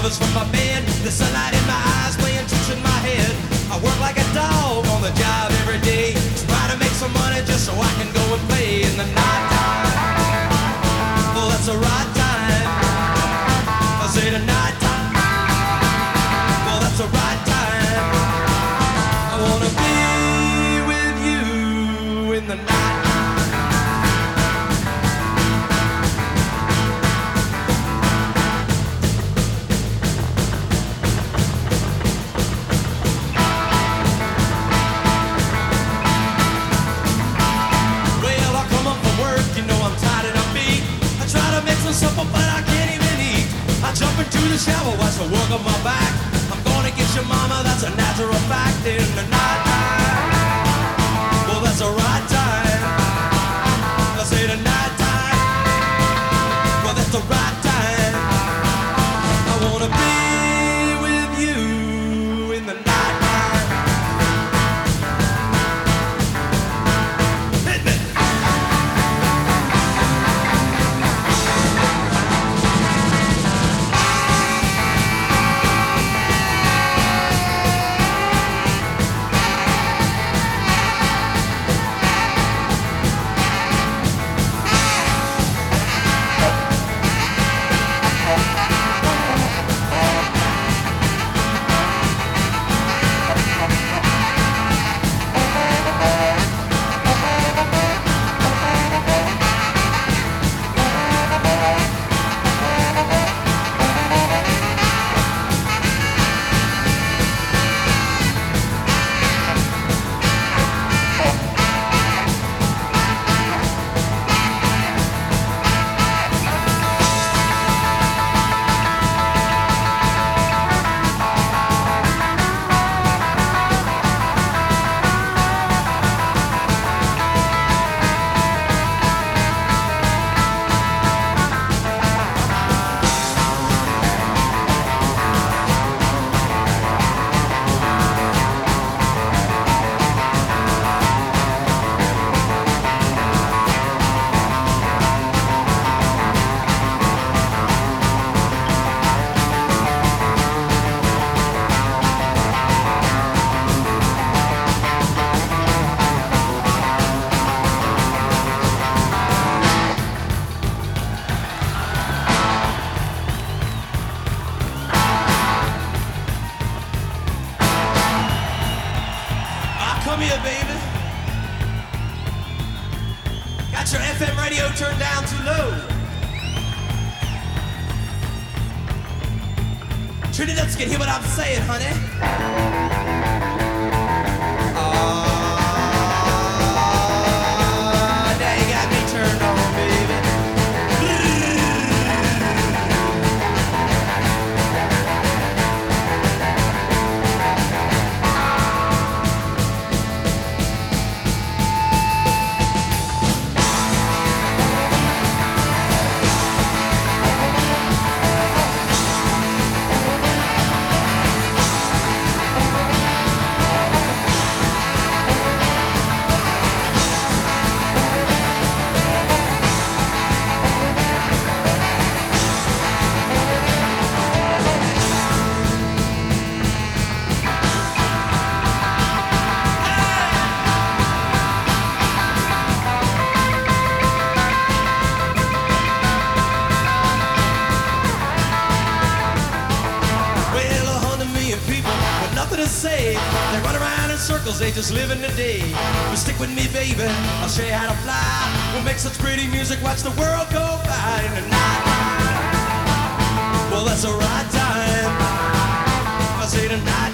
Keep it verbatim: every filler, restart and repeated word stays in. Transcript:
covers from my bed, the sunlight in my eyes playing tricks in my head. I work like a dog on the job every day, trying to make some money just so I can go and play in the night time. Well, that's the right time. I say the night time. Well, that's the right time. I wanna be with you in the night. Supper, but I can't even eat. I jump into the shower, watch the work on my back. I'm gonna get your mama, that's a natural fact. In the night time, well, that's the right time. I say the night time, well, that's the right time. I wanna be with you in the night time. Hit me. Come here, baby. Got your F M radio turned down too low. Turn it up so you can hear what I'm saying, honey. Oh, now you got me turned on, baby. To say, they run around in circles, they just live in the day. But stick with me, baby, I'll show you how to fly. We'll make such pretty music, watch the world go by in the night. Well, that's the right time. I say tonight.